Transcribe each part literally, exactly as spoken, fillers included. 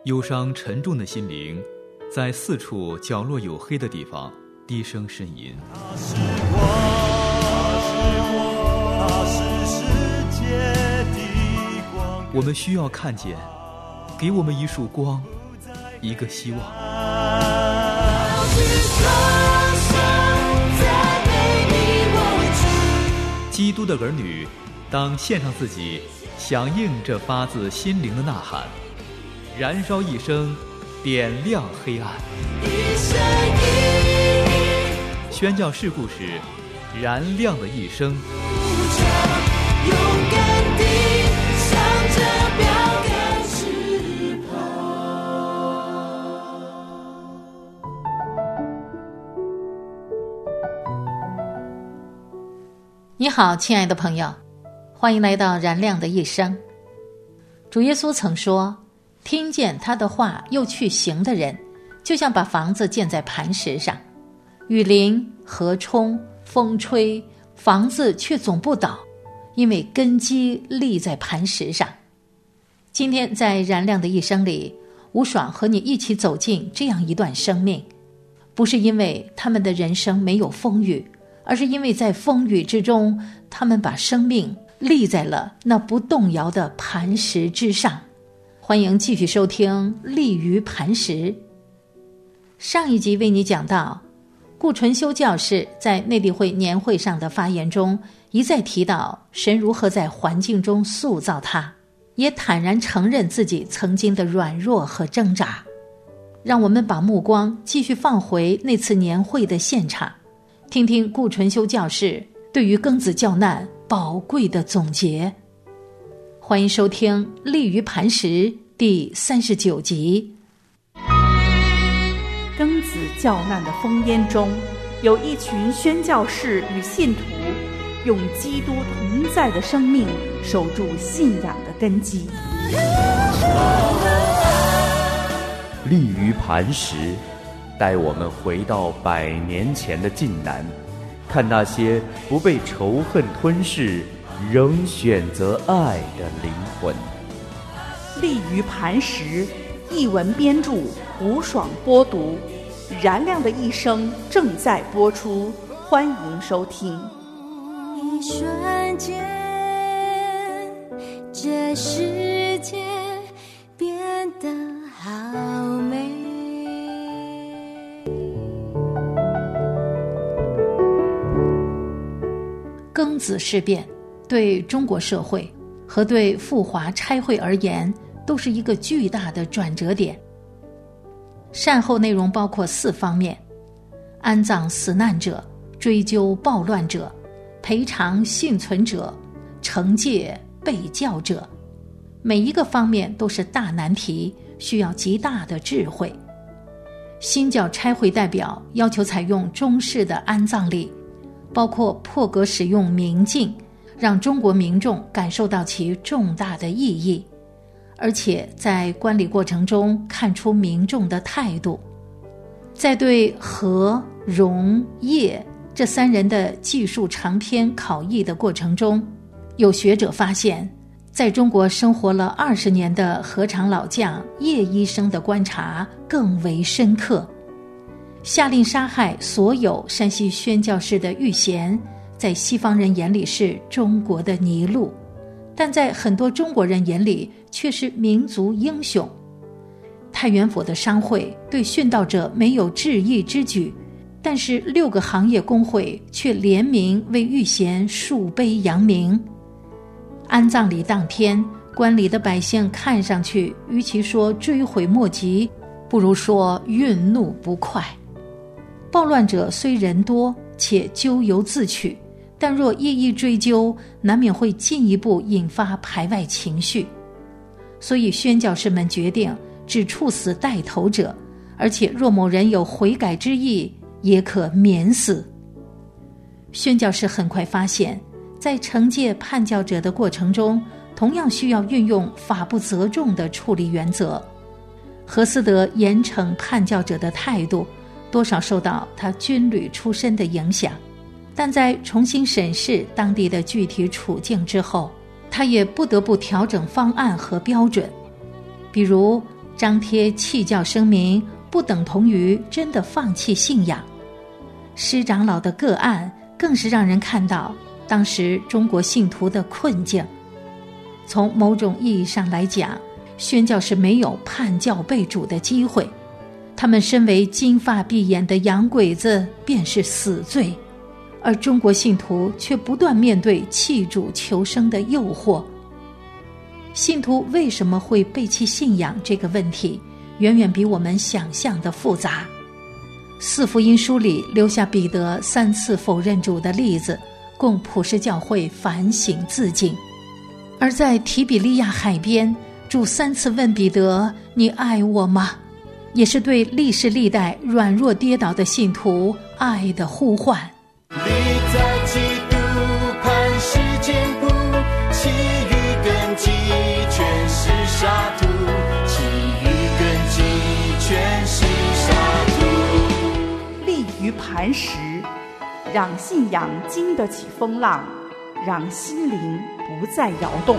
忧伤沉重的心灵在四处角落有黑的地方低声呻吟。 他是我，他是世界的光。 我们需要看见，给我们一束光，一个希望。基督的儿女当献上自己，响应这发自心灵的呐喊，燃烧一生，点亮黑暗。宣教士故事，燃亮的一生。 勇敢地向着标杆直跑。 你好，亲爱的朋友，欢迎来到燃亮的一生。主耶稣曾说，听见他的话又去行的人，就像把房子建在磐石上，雨淋、河冲、风吹，房子却总不倒，因为根基立在磐石上。今天在燃亮的一生里，吴爽和你一起走进这样一段生命，不是因为他们的人生没有风雨，而是因为在风雨之中，他们把生命立在了那不动摇的磐石之上。欢迎继续收听立于磐石。上一集为你讲到，顾纯修教士在内地会年会上的发言中，一再提到神如何在环境中塑造他，也坦然承认自己曾经的软弱和挣扎。让我们把目光继续放回那次年会的现场，听听顾纯修教士对于庚子教难宝贵的总结。欢迎收听《立于磐石》第三十九集。 庚子教难的烽烟中，有一群宣教士与信徒，用基督同在的生命守住信仰的根基。 立于磐石，带我们回到百年前的晋南，看那些不被仇恨吞噬，仍选择爱的灵魂。 立于磐石，译文编著，吴爽播读，燃亮的一生正在播出，欢迎收听。 一瞬间，这世界变得好美。 庚子事变对中国社会和对赴华差会而言都是一个巨大的转折点。善后内容包括四方面：安葬死难者、追究暴乱者、赔偿幸存者、惩戒被教者。每一个方面都是大难题，需要极大的智慧。新教差会代表要求采用中式的安葬礼，包括破格使用明镜，让中国民众感受到其重大的意义，而且在观礼过程中看出民众的态度。在对何、荣、叶这三人的技术长篇考译的过程中，有学者发现，在中国生活了二十年的何厂老将叶医生的观察更为深刻。下令杀害所有山西宣教士的玉贤，在西方人眼里是中国的尼禄，但在很多中国人眼里却是民族英雄。太原府的商会对殉道者没有致意之举，但是六个行业工会却联名为玉贤树碑扬名。安葬礼当天，观礼的百姓看上去与其说追悔莫及，不如说愠怒不快。暴乱者虽人多且咎由自取，但若一一追究，难免会进一步引发排外情绪。所以宣教士们决定只处死带头者，而且若某人有悔改之意，也可免死。宣教士很快发现，在惩戒叛教者的过程中，同样需要运用法不责众的处理原则。何思德严惩叛教者的态度，多少受到他军旅出身的影响，但在重新审视当地的具体处境之后，他也不得不调整方案和标准。比如张贴弃教声明不等同于真的放弃信仰。施长老的个案更是让人看到当时中国信徒的困境。从某种意义上来讲，宣教士没有叛教被主的机会，他们身为金发碧眼的洋鬼子便是死罪，而中国信徒却不断面对弃主求生的诱惑。信徒为什么会背弃信仰这个问题，远远比我们想象的复杂。四福音书里留下彼得三次否认主的例子，供普世教会反省自警。而在提比利亚海边，主三次问彼得：你爱我吗？也是对历世历代软弱跌倒的信徒爱的呼唤。 立在基督磐石坚固，其余根基全是沙土，其余根基全是沙土。 立于磐石，让信仰经得起风浪，让心灵不再摇动。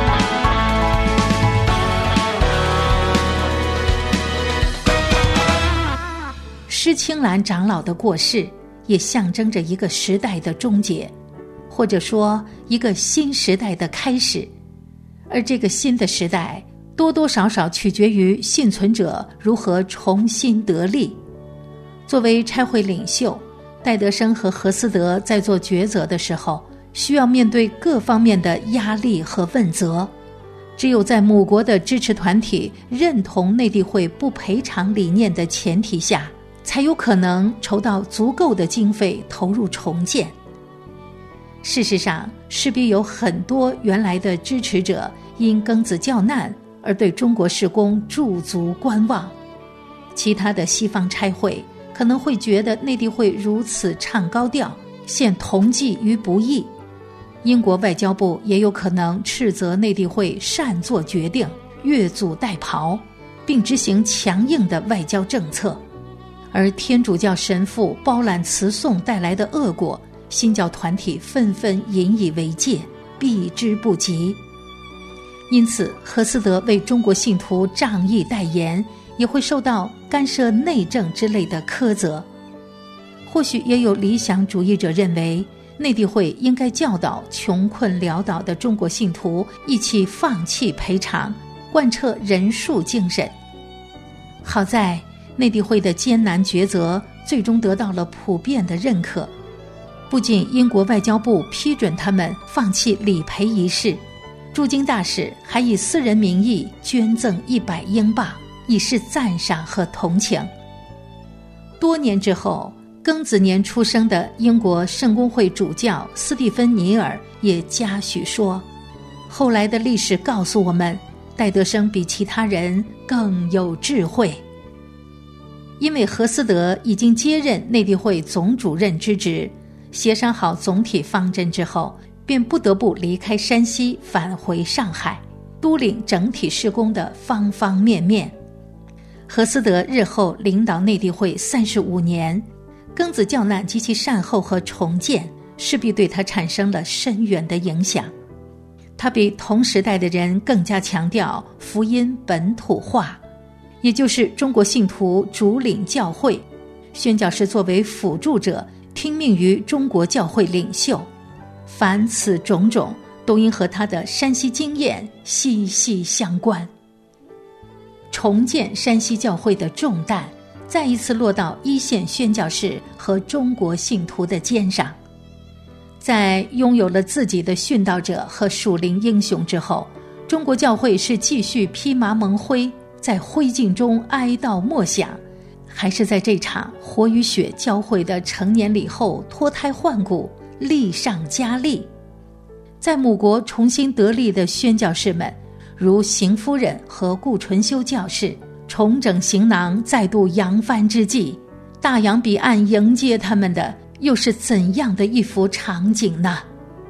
施清兰长老的过世，也象征着一个时代的终结，或者说一个新时代的开始。而这个新的时代，多多少少取决于幸存者如何重新得力。作为差会领袖，戴德生和何思德在做抉择的时候，需要面对各方面的压力和问责。只有在母国的支持团体认同内地会不赔偿理念的前提下，才有可能筹到足够的经费投入重建。事实上，势必有很多原来的支持者因庚子教难而对中国事工驻足观望。其他的西方差会可能会觉得内地会如此唱高调，陷同济于不义。英国外交部也有可能斥责内地会擅作决定，越俎代庖，并执行强硬的外交政策。而天主教神父包揽词颂带来的恶果，新教团体纷纷引以为戒，避之不及。因此，何思德为中国信徒仗义代言，也会受到干涉内政之类的苛责。或许也有理想主义者认为，内地会应该教导穷困潦倒的中国信徒一起放弃赔偿，贯彻人数精神。好在内地会的艰难抉择最终得到了普遍的认可，不仅英国外交部批准他们放弃理赔一事，驻京大使还以私人名义捐赠一百英镑，以示赞赏和同情。多年之后，庚子年出生的英国圣公会主教斯蒂芬尼尔也嘉许说，后来的历史告诉我们，戴德生比其他人更有智慧。因为何思德已经接任内地会总主任之职，协商好总体方针之后，便不得不离开山西返回上海，督领整体事工的方方面面。何思德日后领导内地会三十五年，庚子教难及其善后和重建势必对他产生了深远的影响。他比同时代的人更加强调福音本土化，也就是中国信徒主领教会，宣教士作为辅助者听命于中国教会领袖。凡此种种都应和他的山西经验息息相关。重建山西教会的重担再一次落到一线宣教士和中国信徒的肩上。在拥有了自己的殉道者和属灵英雄之后，中国教会是继续披麻蒙灰，在灰烬中哀悼默想，还是在这场火与血交汇的成年礼后脱胎换骨，力上加力？在母国重新得力的宣教士们，如邢夫人和顾纯修教士，重整行囊再度扬帆之际，大洋彼岸迎接他们的又是怎样的一幅场景呢？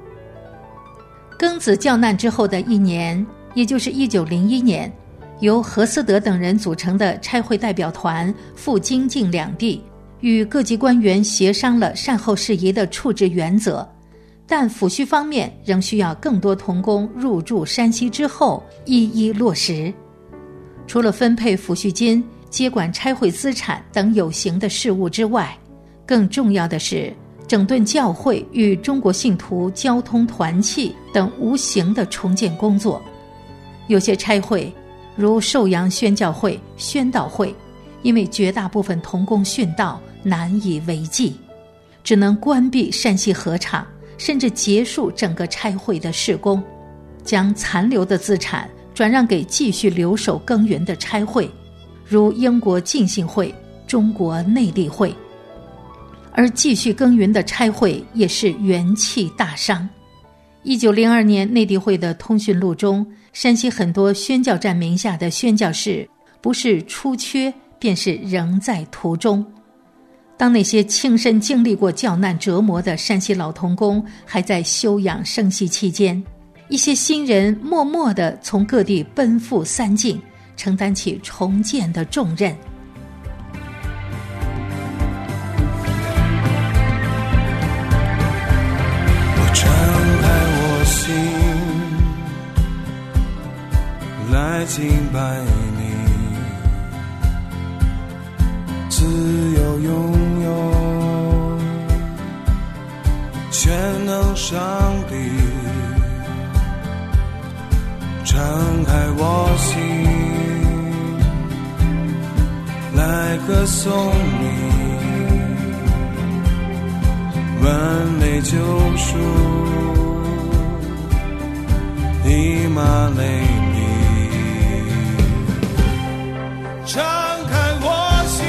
庚子教难之后的一年，也就是一九零一年，由何思德等人组成的差会代表团赴京晋两地，与各级官员协商了善后事宜的处置原则，但抚恤方面仍需要更多同工入驻山西之后一一落实。 除了分配抚恤金、接管差会资产等有形的事务之外，更重要的是整顿教会与中国信徒交通团契等无形的重建工作。有些差会如寿阳宣教会、宣道会，因为绝大部分同工殉道，难以为继，只能关闭山西合场，甚至结束整个差会的事工，将残留的资产转让给继续留守耕耘的差会，如英国浸信会、中国内力会。而继续耕耘的差会也是元气大伤。一九零二年内地会的通讯录中，山西很多宣教站名下的宣教士不是出缺，便是仍在途中。当那些亲身经历过教难折磨的山西老同工还在休养生息期间，一些新人默默地从各地奔赴三境，承担起重建的重任。 我敞开我心来敬拜你，自由拥有全能上帝，敞开我心来歌颂你，完美救赎以马内利，敞开我心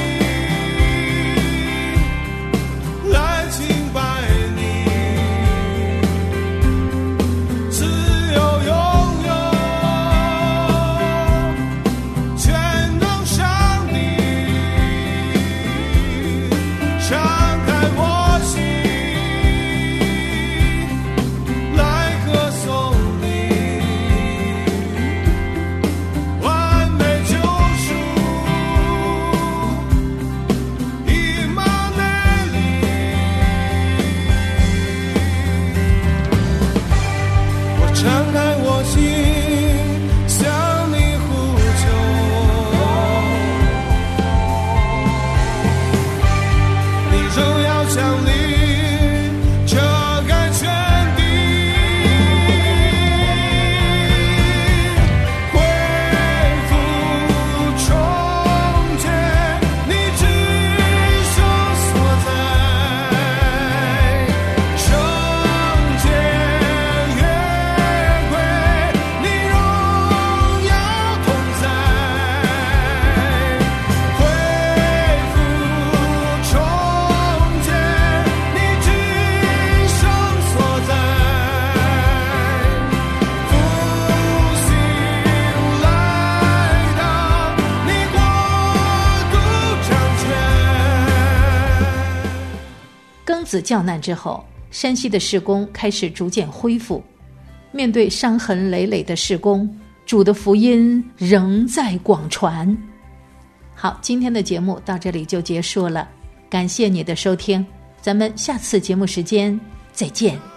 来敬拜你，自由拥有全能上帝，敞开我心来歌颂你，完美救赎以马内利，我敞开我心向你呼求，你荣耀降临遮盖全地，恢复重建你至圣所在，圣洁约柜你荣耀同在，恢复重建你至圣所在，复兴来到你国度掌权。 庚子教难之后，山西的事工开始逐渐恢复。面对伤痕累累的事工，主的福音仍在广传。好，今天的节目到这里就结束了，感谢你的收听，咱们下次节目时间再见。